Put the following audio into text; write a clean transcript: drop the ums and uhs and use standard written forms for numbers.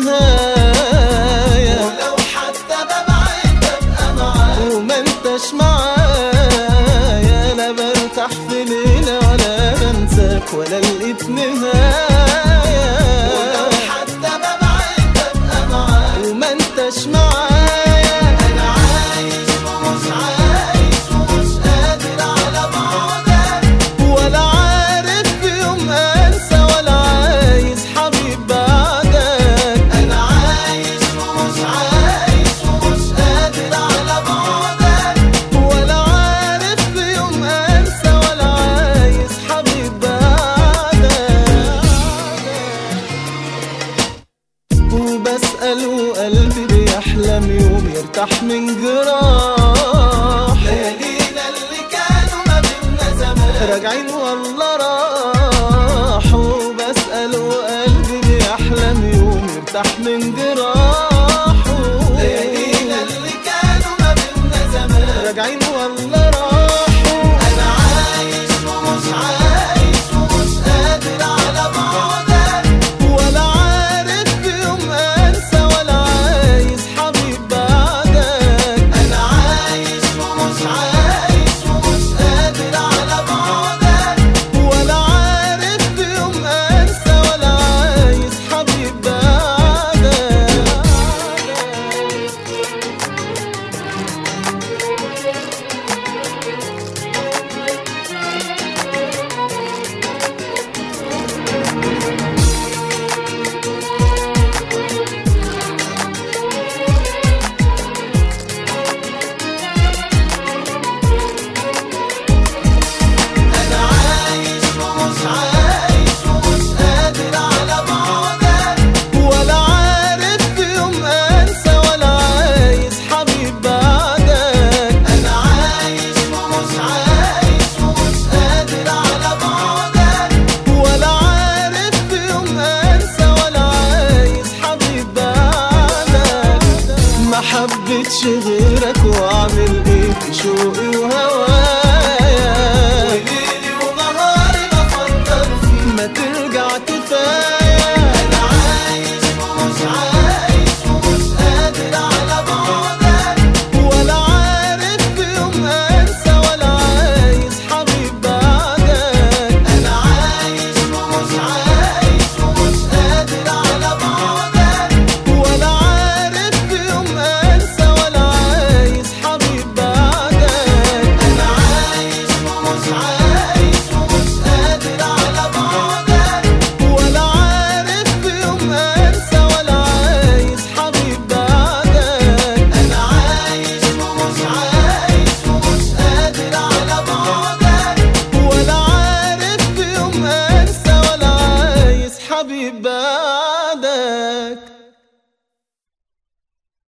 نهاية، ولو حتى ببعد ببقى معاك وما انتش معايا. لا برتاح في ليلة ولا بنساك ولا لقيت نهاية، ولو حتى ببعد ببقى معاك وما انتش معايا. أنا عايش ومش عايش ومش قادر على بعدك، ولا عارف في يوم انسى ولا عايز حبيب بعدك. أنا عايش ومش عايش ومش قادر على بعدك، ولا عارف في يوم انسى ولا عايز حبيب بعدك. وبسأل وقلبي بيحلم يوم يرتاح من جراح. ليالينا اللي كانوا ما بينا زمان راجعين والله راحوا. بسأل وقلبي بيحلم يوم يرتاح من جراحه. ليالينا اللي كانوا ما بينا زمان راجعين والله راحوا. أنا عايش ومش عايش ومش قادر على بعدك، ولا عارف في يوم انسى ولا عايز حبيب بعدك. أنا عايش ومش عايش ومش قادر على بعدك، ولا عارف في يوم انسى ولا عايز حبيب بعدك. أنا عايش ومش عايش ومش قادر على بعدك، ولا عارف في يوم انسى ولا عايز حبيب بعدك. أنا عايش ومش عايش ومش قادر على بعدك، ولا عارف في يوم انسى ولا عايز حبيب بعدك. ما حبيتش غير